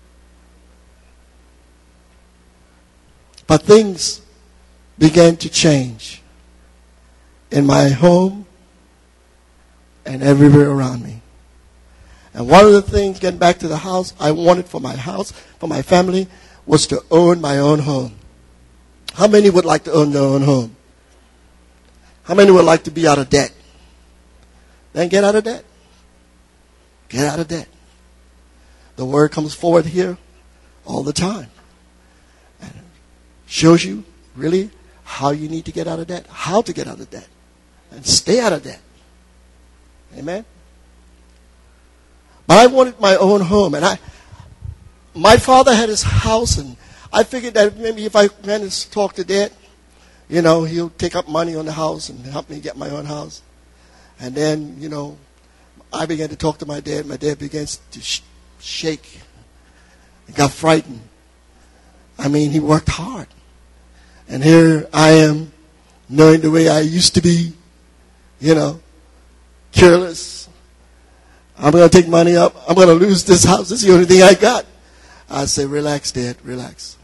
But things began to change in my home and everywhere around me. And one of the things, getting back to the house, I wanted for my house, for my family, was to own my own home. How many would like to own their own home? How many would like to be out of debt? Then get out of debt. Get out of debt. The word comes forward here all the time. And it shows you really how you need to get out of debt, how to get out of debt, and stay out of debt. Amen? But I wanted my own home. And I, my father had his house, and I figured that maybe if I managed to talk to Dad, you know, he'll take up money on the house and help me get my own house. And then, you know, I began to talk to my dad. My dad began to sh- shake. He got frightened. I mean, he worked hard. And here I am, knowing the way I used to be, you know, careless. I'm going to take money up. I'm going to lose this house. This is the only thing I got. I say, relax, Dad, relax.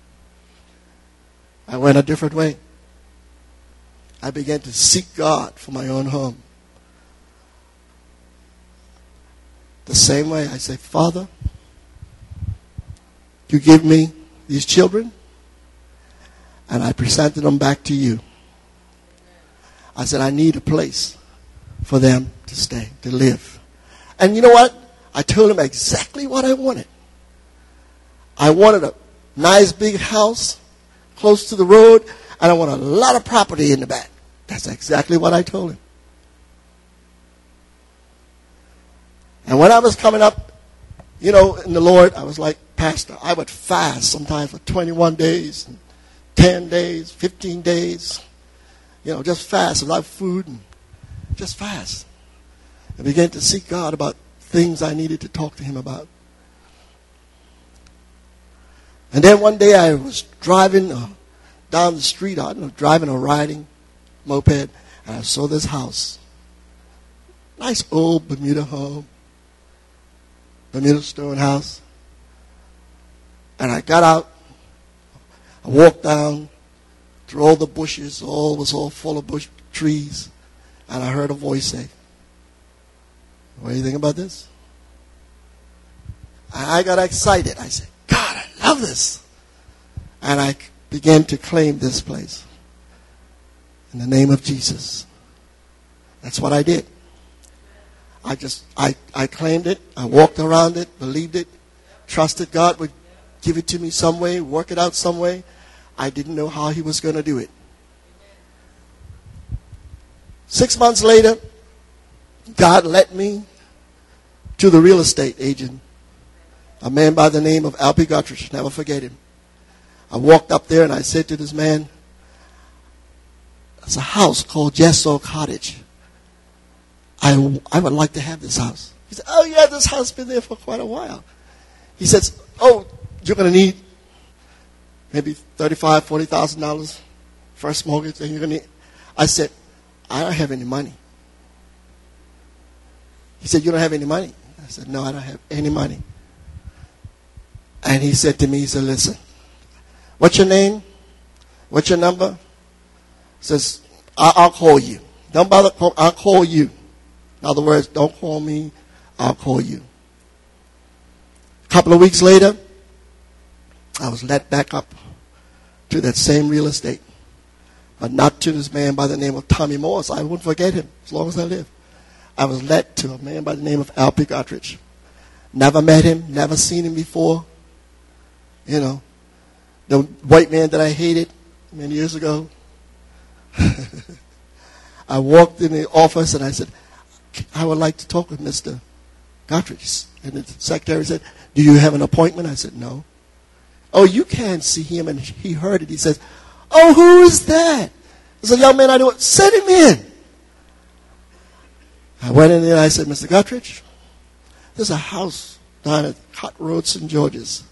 I went a different way. I began to seek God for my own home. The same way I say, Father, you give me these children, and I presented them back to you. I said, I need a place for them to stay, to live. And you know what? I told him exactly what I wanted. I wanted a nice big house close to the road, and I want a lot of property in the back. That's exactly what I told him. And when I was coming up, you know, in the Lord, I was like, Pastor, I would fast sometimes for twenty-one days, and ten days, fifteen days. You know, just fast without food and just fast. I began to seek God about things I needed to talk to him about. And then one day I was driving uh, down the street, I don't know, driving or riding, moped, and I saw this house. Nice old Bermuda home. Bermuda stone house. And I got out. I walked down through all the bushes. All was all full of bush trees. And I heard a voice say, what do you think about this? And I got excited. I said, God, I love this. And I began to claim this place. In the name of Jesus. That's what I did. I just, I, I claimed it. I walked around it, believed it, trusted God would give it to me some way, work it out some way. I didn't know how he was going to do it. Six months later, God led me to the real estate agent, a man by the name of Alpi Guthridge. Never forget him. I walked up there and I said to this man, there's a house called Jesso Cottage. I, I would like to have this house. He said, oh yeah, this house has been there for quite a while. He says, oh, you're going to need maybe thirty-five thousand dollars, forty thousand dollars first mortgage. And you're going to need. I said, I don't have any money. He said, you don't have any money? I said, no, I don't have any money. And he said to me, he said, listen, what's your name? What's your number? He says, I'll call you. Don't bother, call, I'll call you. In other words, don't call me, I'll call you. A couple of weeks later, I was led back up to that same real estate. But not to this man by the name of Tommy Morris. I won't forget him as long as I live. I was led to a man by the name of Alpi Guthridge. Never met him, never seen him before. You know, the white man that I hated many years ago. I walked in the office and I said, I would like to talk with Mister Guthridge. And the secretary said, do you have an appointment? I said, no. Oh, you can't see him. And he heard it. He says, oh, who is that? I said, young man, I don't. Send him in. I went in there and I said, Mister Guthridge, there's a house down at Hot Road, Saint George's.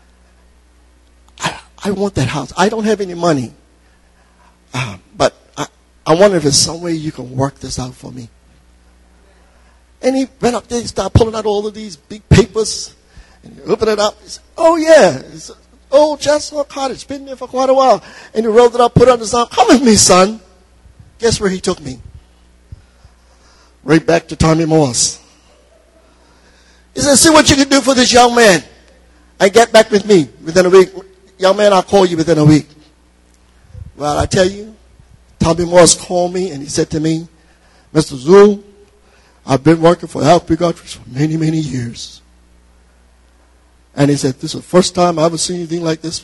I, I want that house. I don't have any money. Uh, but I, I wonder if there's some way you can work this out for me. And he went up there, he started pulling out all of these big papers, and he opened it up. He said, oh yeah, it's old Jesso Cottage, been there for quite a while. And he rolled it up, put it on his arm. Come with me, son. Guess where he took me? Right back to Tommy Morris. He said, see what you can do for this young man. And get back with me within a week. Young man, I'll call you within a week. Well, I tell you, Tommy Morris called me and he said to me, Mister Zool, I've been working for L P Godfrey for many, many years. And he said, this is the first time I've ever seen anything like this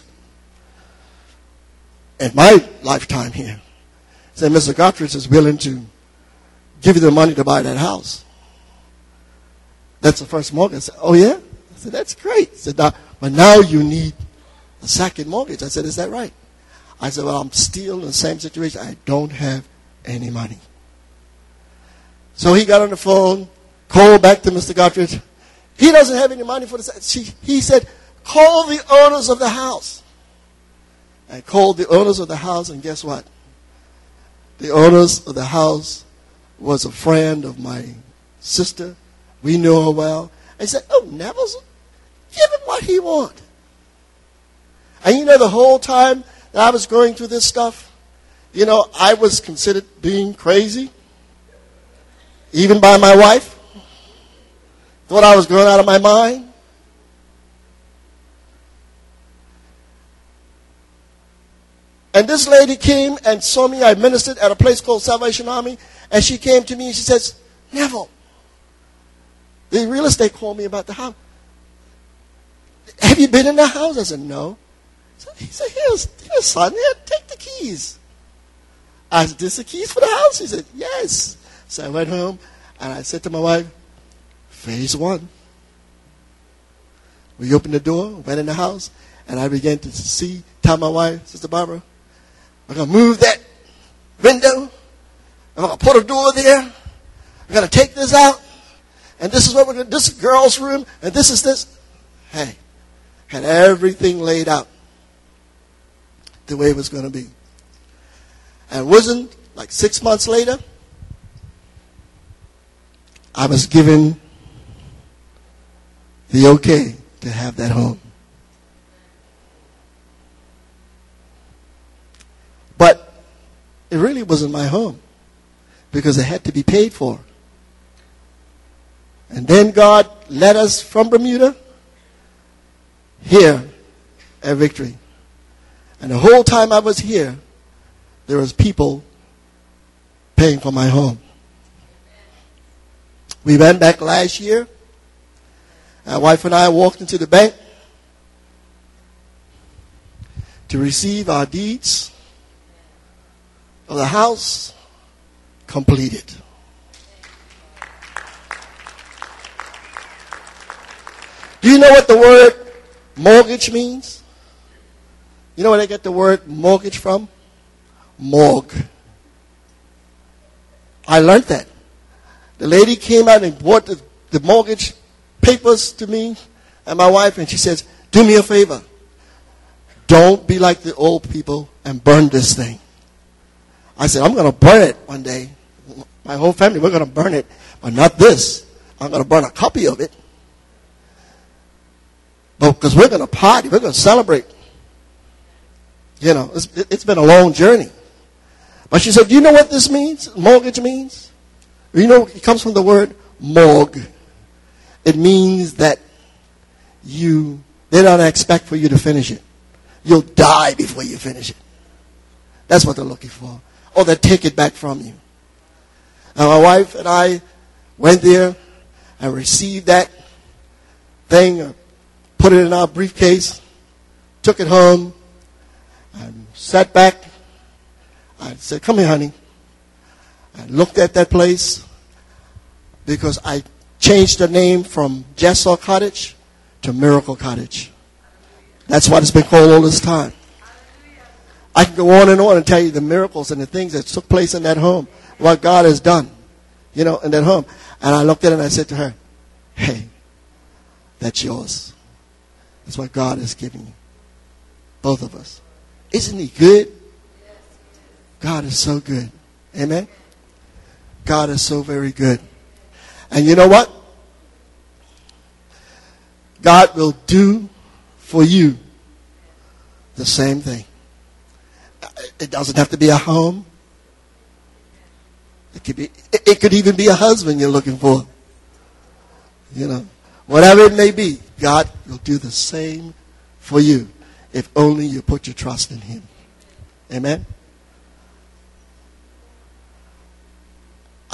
in my lifetime here. He said, Mister Godfrey is willing to give you the money to buy that house. That's the first mortgage. I said, oh yeah? I said, that's great. He said, now, but now you need a second mortgage. I said, is that right? I said, well, I'm still in the same situation. I don't have any money. So he got on the phone, called back to Mister Godfrey. He doesn't have any money for this. He said, call the owners of the house. I called the owners of the house, and guess what? The owners of the house was a friend of my sister. We knew her well. I said, oh, Neville's, give him what he wants. And you know, the whole time that I was going through this stuff, you know, I was considered being crazy, even by my wife. Thought I was going out of my mind. And this lady came and saw me. I ministered at a place called Salvation Army. And she came to me and she says, Neville, the real estate called me about the house. Have you been in the house? I said, no. He said, here's, here's son, here, take the keys. I said, this the keys for the house? He said, yes. So I went home and I said to my wife, phase one. We opened the door, went in the house, and I began to see, tell my wife, Sister Barbara, we're going to move that window. I'm going to put a door there. We're going to take this out. And this is what we're going to do. This is girl's room. And this is this. Hey, had everything laid out the way it was going to be. And it wasn't like six months later, I was given the okay to have that home. But it really wasn't my home because it had to be paid for. And then God led us from Bermuda here at Victory. And the whole time I was here, there was people paying for my home. We went back last year. My wife and I walked into the bank to receive our deeds of the house completed. Do you know what the word mortgage means? You know where they get the word mortgage from? Morgue. I learned that. The lady came out and bought the, the mortgage papers to me and my wife, and she says, do me a favor. Don't be like the old people and burn this thing. I said, I'm going to burn it one day. My whole family, we're going to burn it, but not this. I'm going to burn a copy of it. But because we're going to party, we're going to celebrate. You know, it's, it's been a long journey. But she said, do you know what this means? Mortgage means? You know, it comes from the word morgue. It means that you, they don't expect for you to finish it. You'll die before you finish it. That's what they're looking for. Or they take it back from you. And my wife and I went there and received that thing, put it in our briefcase, took it home, and sat back. I said, come here, honey. I looked at that place because I changed the name from Jessel Cottage to Miracle Cottage. That's what it's been called all this time. I can go on and on and tell you the miracles and the things that took place in that home, what God has done, you know, in that home. And I looked at it and I said to her, hey, that's yours. That's what God is giving you. Both of us. Isn't he good? God is so good. Amen? God is so very good. And you know what? God will do for you the same thing. It doesn't have to be a home. It could be, it could even be a husband you're looking for. You know, whatever it may be, God will do the same for you if only you put your trust in him. Amen?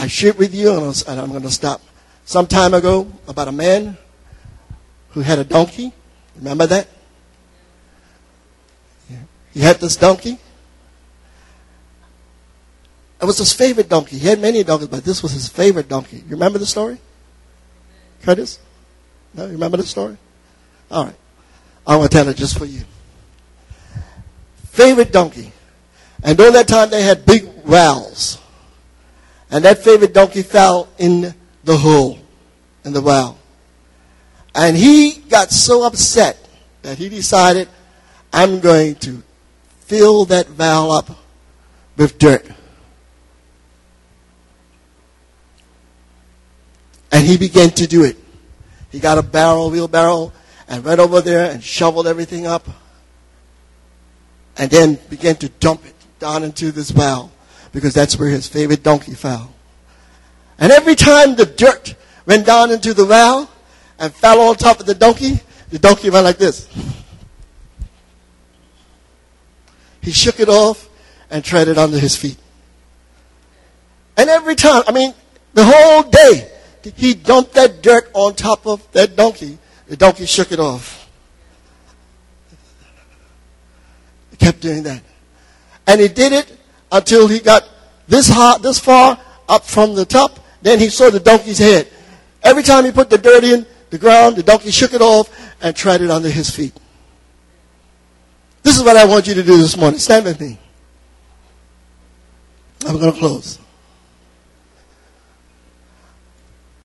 I shared with you, and I'm going to stop. Some time ago, about a man who had a donkey. Remember that? He had this donkey. It was his favorite donkey. He had many donkeys, but this was his favorite donkey. You remember the story? Curtis? No, you remember the story? All right. I want to tell it just for you. Favorite donkey. And during that time, they had big wells. And that favorite donkey fell in the hole, in the well. And he got so upset that he decided, I'm going to fill that well up with dirt. And he began to do it. He got a barrel, wheelbarrow, and went over there and shoveled everything up. And then began to dump it down into this well, because that's where his favorite donkey fell. And every time the dirt went down into the well and fell on top of the donkey, the donkey went like this. He shook it off and treaded under his feet. And every time, I mean, the whole day, he dumped that dirt on top of that donkey. The donkey shook it off. He kept doing that. And he did it until he got this high, this far up from the top. Then he saw the donkey's head. Every time he put the dirt in the ground, the donkey shook it off and treaded under his feet. This is what I want you to do this morning. Stand with me. I'm going to close.